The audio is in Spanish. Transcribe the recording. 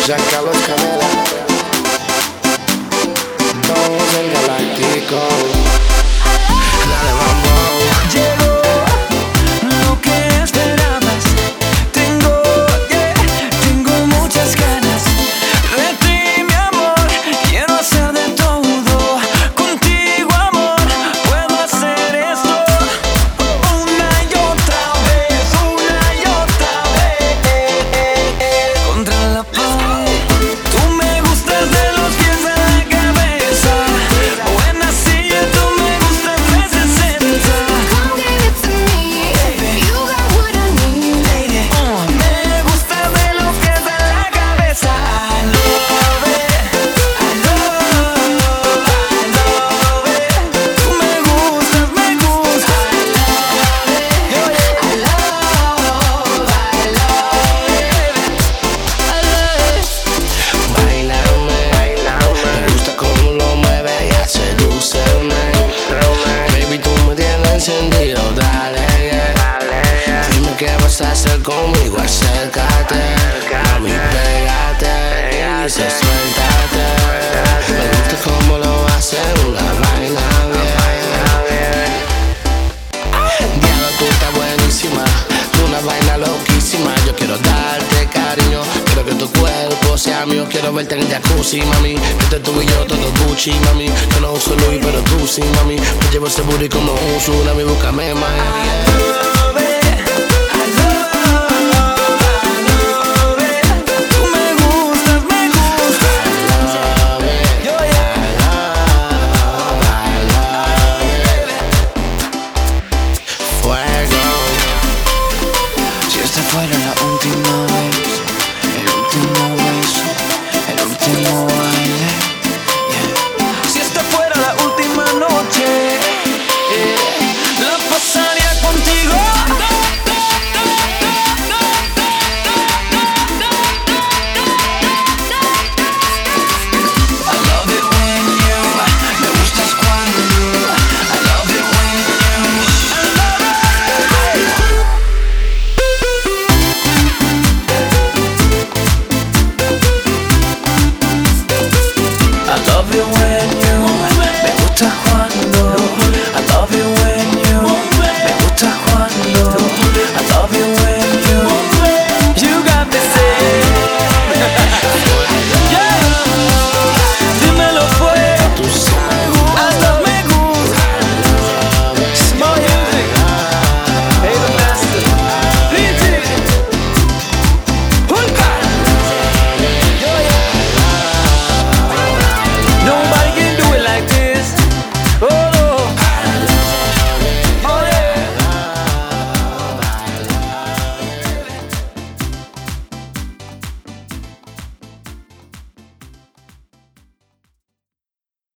Giancarlo Canela, todos el galáctico. Dale, mambo. Llegó lo que esperabas. Tengo muchas ganas de ti, mi amor. Quiero hacer de todo contigo, amor. Puedo hacer esto una y otra vez, contra la pared. Tú me gustas de los pies a la cabeza. Buena silla, tú me gustas 360. Come give it to me, you got what I need. Me gusta de los pies a la cabeza. I love it, I love it. Tú me gustas, me gustas. I love Bailame, me gusta cómo lo mueves y hace sedúceme. Baby, tú me tienes encendido, dale, yeah. Dime qué vas a hacer conmigo, acércate. Mami, pégate y dice suéltate. Me gusta cómo lo hace una vaina bien. Diablo, tú estás buenísima, una vaina loquísima. Yo quiero darte cariño, quiero que tu cuerpo sea mío. Quiero verte en el jacuzzi, mami. Entre tú y yo todo Gucci, mami. Yo no uso Louis, pero tú sí, mami. Me llevo ese booty como un tsunami, búscame, Miami.